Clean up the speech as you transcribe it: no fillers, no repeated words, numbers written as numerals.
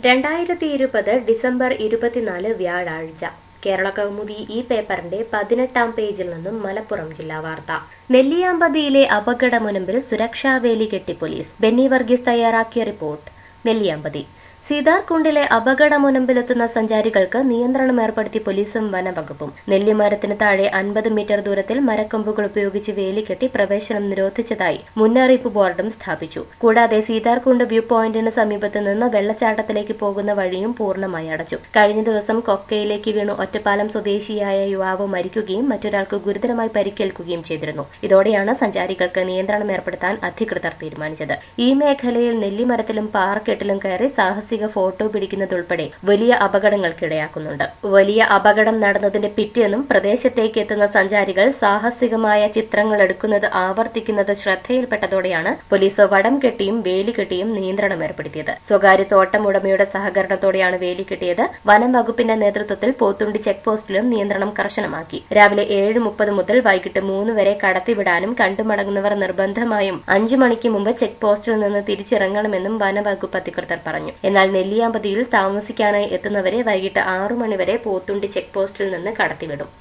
2020 December 24 വ്യാഴാഴ്ച കേരള കൗമുദി ഈ പേപ്പറിന്റെ 18-ാം പേജിൽ നിന്നും മലപ്പുറം ജില്ലാ വാർത്ത. നെല്ലിയാമ്പതിയിലെ അപകടമുനമ്പിൽ സുരക്ഷാവേലി കെട്ടി പോലീസ്. ബെന്നി വർഗീസ് തയ്യാറാക്കിയ റിപ്പോർട്ട്. നെല്ലിയാമ്പതി സീതാർകുണ്ടിലെ അപകടമുനമ്പിലെത്തുന്ന സഞ്ചാരികൾക്ക് നിയന്ത്രണം ഏർപ്പെടുത്തി പോലീസും വനവകുപ്പും. നെല്ലിമരത്തിന് താഴെ 50 മീറ്റർ ദൂരത്തിൽ മരക്കൊമ്പുകൾ ഉപയോഗിച്ച് വേലി കെട്ടി പ്രവേശനം നിരോധിച്ചതായി മുന്നറിയിപ്പ് ബോർഡും സ്ഥാപിച്ചു. കൂടാതെ സീതാർകുണ്ട് വ്യൂ പോയിന്റിന് സമീപത്ത് നിന്ന് വെള്ളച്ചാട്ടത്തിലേക്ക് പോകുന്ന വഴിയും പൂർണ്ണമായി അടച്ചു. കഴിഞ്ഞ ദിവസം കൊക്കയിലേക്ക് വീണു ഒറ്റപ്പാലം സ്വദേശിയായ യുവാവ് മരിക്കുകയും മറ്റൊരാൾക്ക് ഗുരുതരമായി പരിക്കേൽക്കുകയും ചെയ്തിരുന്നു. ഇതോടെയാണ് സഞ്ചാരികൾക്ക് നിയന്ത്രണം ഏർപ്പെടുത്താൻ അധികൃതർ തീരുമാനിച്ചത്. ഈ മേഖലയിൽ നെല്ലിമരത്തിലും പാറക്കെട്ടിലും കയറി സാഹസിക ഫോട്ടോ പിടിക്കുന്നതുൾപ്പെടെ വലിയ അപകടങ്ങൾക്കിടയാക്കുന്നുണ്ട്. വലിയ അപകടം നടന്നതിന്റെ പിറ്റേന്നും പ്രദേശത്തേക്ക് എത്തുന്ന സഞ്ചാരികൾ സാഹസികമായ ചിത്രങ്ങൾ എടുക്കുന്നത് ആവർത്തിക്കുന്നത് ശ്രദ്ധയിൽപ്പെട്ടതോടെയാണ് പോലീസ് വടം കെട്ടിയും വേലി കെട്ടിയും നിയന്ത്രണം ഏർപ്പെടുത്തിയത്. സ്വകാര്യ തോട്ടം ഉടമയുടെ സഹകരണത്തോടെയാണ് വേലി കെട്ടിയത്. വനം വകുപ്പിന്റെ നേതൃത്വത്തിൽ പോത്തുണ്ടി ചെക്ക് പോസ്റ്റിലും നിയന്ത്രണം കർശനമാക്കി. രാവിലെ 7:30 മുതൽ വൈകിട്ട് 3 വരെ കടത്തിവിടാനും കണ്ടുമടങ്ങുന്നവർ നിർബന്ധമായും 5 മണിക്ക് മുമ്പ് ചെക്ക് പോസ്റ്റിൽ നിന്ന് തിരിച്ചിറങ്ങണമെന്നും വനവകുപ്പ് അധികൃതർ പറഞ്ഞു. എന്നാൽ നെല്ലിയാമ്പതിയിൽ താമസിക്കാനായി എത്തുന്നവരെ വൈകിട്ട് 6 മണി വരെ പോത്തുണ്ടി ചെക്ക് പോസ്റ്റിൽ നിന്ന് കടത്തിവിടും.